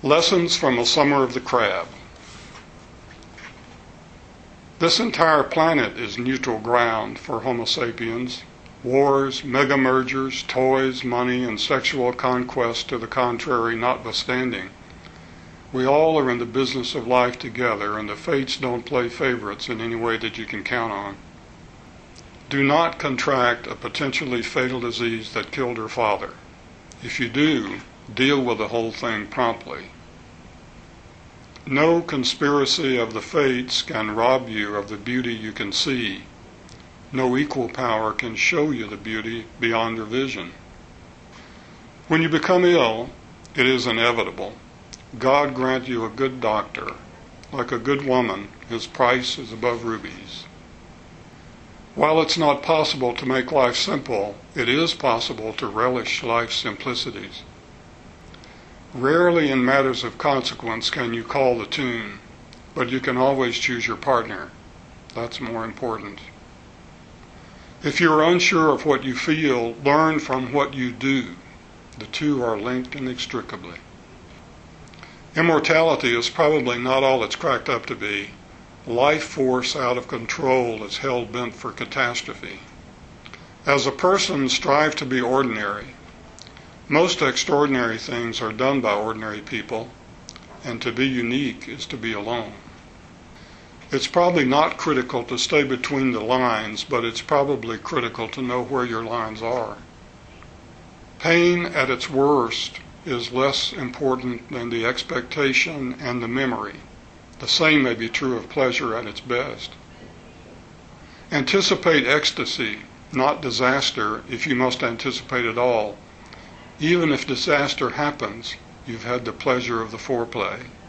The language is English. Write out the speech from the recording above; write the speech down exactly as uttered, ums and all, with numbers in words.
Lessons from a Summer of the Crab. This entire planet is neutral ground for Homo sapiens. Wars, mega-mergers, toys, money, and sexual conquest to the contrary notwithstanding. We all are in the business of life together, and the fates don't play favorites in any way that you can count on. Do not contract a potentially fatal disease that killed her father. If you do, deal with the whole thing promptly. No conspiracy of the fates can rob you of the beauty you can see. No equal power can show you the beauty beyond your vision. When you become ill, it is inevitable. God grant you a good doctor. Like a good woman, his price is above rubies. While it's not possible to make life simple, it is possible to relish life's simplicities. Rarely in matters of consequence can you call the tune, but you can always choose your partner. That's more important. If you're unsure of what you feel, learn from what you do. The two are linked inextricably. Immortality is probably not all it's cracked up to be. Life force out of control is hell-bent for catastrophe. As a person, strive to be ordinary. Most extraordinary things are done by ordinary people, and to be unique is to be alone. It's probably not critical to stay between the lines, but it's probably critical to know where your lines are. Pain at its worst is less important than the expectation and the memory. The same may be true of pleasure at its best. Anticipate ecstasy, not disaster, if you must anticipate it all. Even if disaster happens, you've had the pleasure of the foreplay.